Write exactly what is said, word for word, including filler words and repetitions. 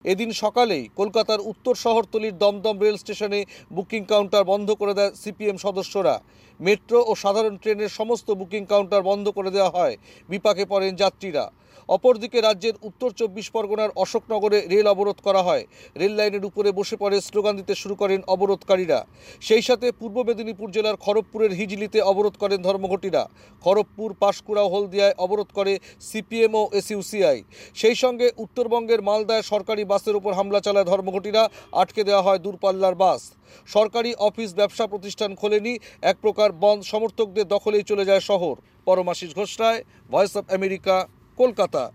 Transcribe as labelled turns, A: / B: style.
A: এদিন সকালেই কলকাতার উত্তর শহরতলির দমদম রেল স্টেশনে বুকিং কাউন্টার বন্ধ করে দেয় সিপিএম সদস্যরা। মেট্রো ও সাধারণ ট্রেনের সমস্ত বুকিং কাউন্টার বন্ধ করে দেওয়া হয়। বিপাকে পড়েন যাত্রীরা। অপরদিকে রাজ্যের উত্তর চব্বিশ পরগনার অশোকনগরে রেল অবরোধ করা হয়। রেল লাইনের উপরে বসে পড়ে স্লোগান দিতে শুরু করেন অবরোধকারীরা। সেই সাথে পূর্ব মেদিনীপুর জেলার খড়গপুরের হিজলিতে অবরোধ করেন ধর্মঘটিরা। খড়গপুর, পাঁশকুড়া ও হলদিয়ায় অবরোধ করে সিপিএম ও এসইউসিআই। সেই সঙ্গে উত্তরবঙ্গের মালদায় সরকারি বাসের উপর হামলা চালায় ধর্মঘটিরা। আটকে দেওয়া হয় দূরপাল্লার বাস। সরকারি অফিস, ব্যবসা প্রতিষ্ঠান খোলেনি। এক প্রকার বন্ধ সমর্থকদের দখলেই চলে যায় শহর। Paramashis Ghosh Roy, voice of America, Kolkata.